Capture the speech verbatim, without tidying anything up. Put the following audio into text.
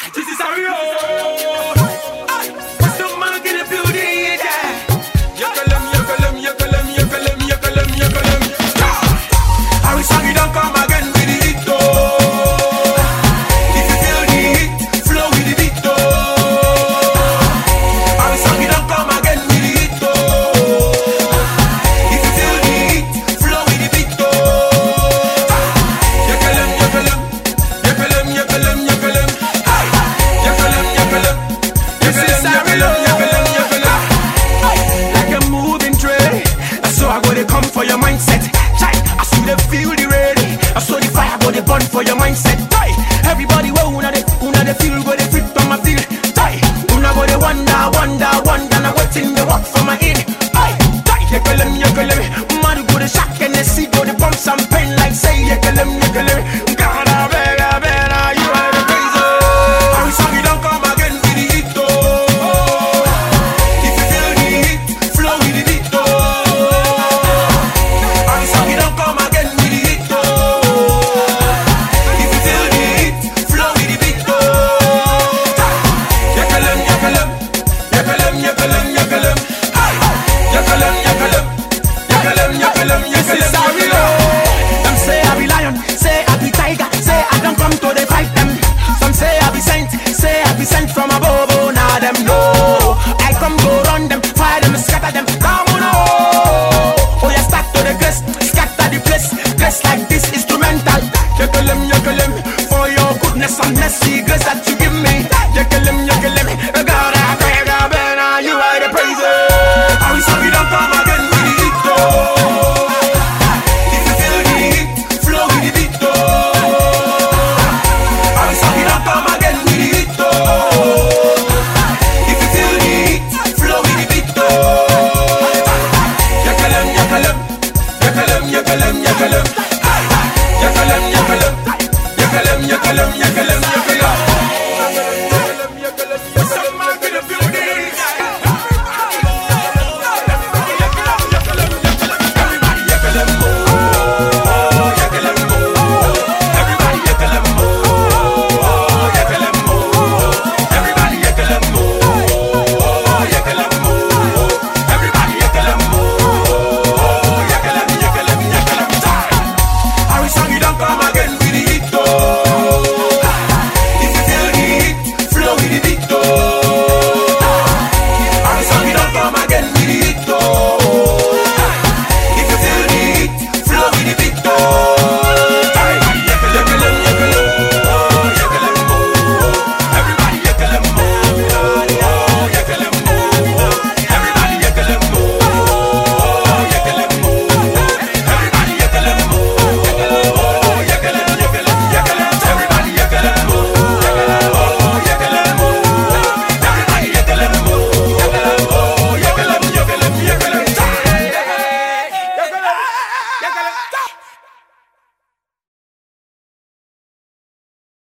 this is how we roll. Some man get a beauty, yeah. Yakalem, yakalem, yakalem, yakalem, yakalem, yakalem. Harry Sagi don't come again with the hit, though. If you feel the heat, flow with the beat, though. Harry Sagi don't come again with the hit, though. If you feel the heat, flow with the beat, though. Yakalem, yakalem, yakalem, yakalem, yakalem. Yakalem, yakalem, yakalem, yakalem, yakalem, yakalem. Like a moving tray, that's how I go to come for your mindset. Chai, I see them feel the ready. I saw the fire go to burn for your mindset. Chai, everybody wo una de una de feel go to fit on my feel. Chai, una go to wonder, wonder, wonder. Now waiting the rock for my in. Chai, chai, yakalem, yakalem. Man go to shock and they see go to bump some pain like say yakalem, yakalem. God, I beg, I beg, you are the crazy. Harry Sagi don't come again with the hit, though. If you feel the heat, flow with the beat, though. Harry Sagi don't come again with the hit, though. If you feel the heat, flow with the beat, though. Yakalem, yakalem, yakalem, yakalem, yakalem. Yakalem, yakalem, yakalem, yakalem, yakalem, yakalem. Them say I be lion, say I be tiger, say I don't come to the fight them. Some say I be saint, say I be sent from above. Oh, now them know I come go run them, fire them, scatter them. Come on, oh, oh, yeah, start to the grace, scatter the place, place like this instrumental. Yakalem, yakalem, for your goodness and mercy, grace that you give me. Yakalem, yakalem,